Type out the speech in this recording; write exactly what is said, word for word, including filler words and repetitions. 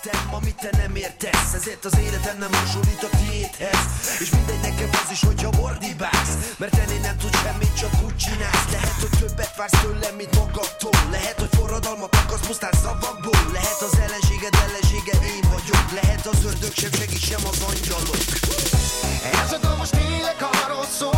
értem, amit te nem értesz. Ezért az életem nem hasonlít a tiédhez. És mindegy nekem az is, hogyha ordibálsz, mert ennél nem tud semmit, csak úgy csinálsz. Lehet, hogy többet vársz tőlem, mint magadtól. Lehet, hogy forradalmat akarsz pusztán szavakból. Lehet az ellenséged ellensége én vagyok. Lehet az ördög sem segít, sem az angyalok. Ez a dal most tényleg arról szól,